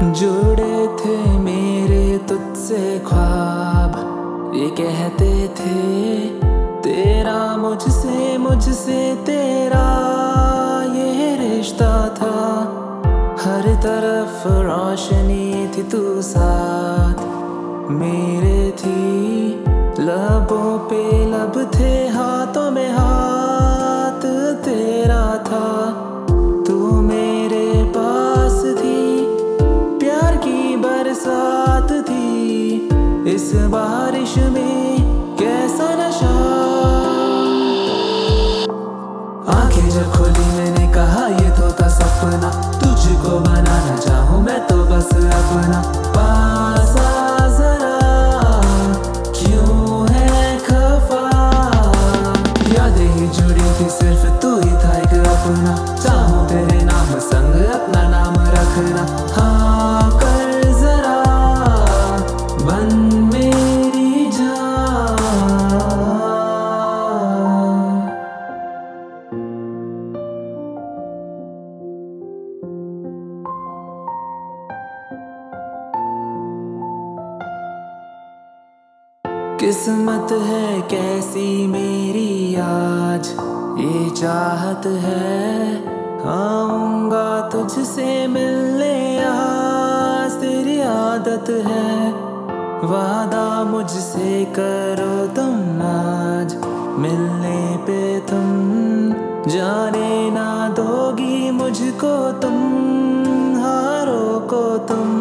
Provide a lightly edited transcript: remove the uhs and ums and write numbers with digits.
जुड़े थे मेरे तुझसे ख्वाब, ये कहते थे तेरा मुझसे मुझसे तेरा ये रिश्ता था। हर तरफ रोशनी थी तू साथ मेरे थी, लबों पे लब थे हाथों में हाथ तेरा था। तू मेरे पास थी, प्यार की बरसात थी, इस बारिश में कैसा नशा। आंखें जब खोली मैंने कहा ये तो था सपना, तुझको बनाना चाहूं मैं तो बस अपना। पास आ जरा, क्यों है खफा, यादें ही जुड़ी थी सिर्फ तू ही था एक अपना। चाहूं तेरे नाम संग अपना नाम रखना, हाँ कर जरा बन मेरी जान। किस्मत है कैसी मेरी आज, ये चाहत है आऊंगा तुझसे मिलने आज। तेरी आदत है वादा मुझसे करो तुम आज, मिलने पे तुम जाने ना दोगी मुझको तुम, हारों को तुम।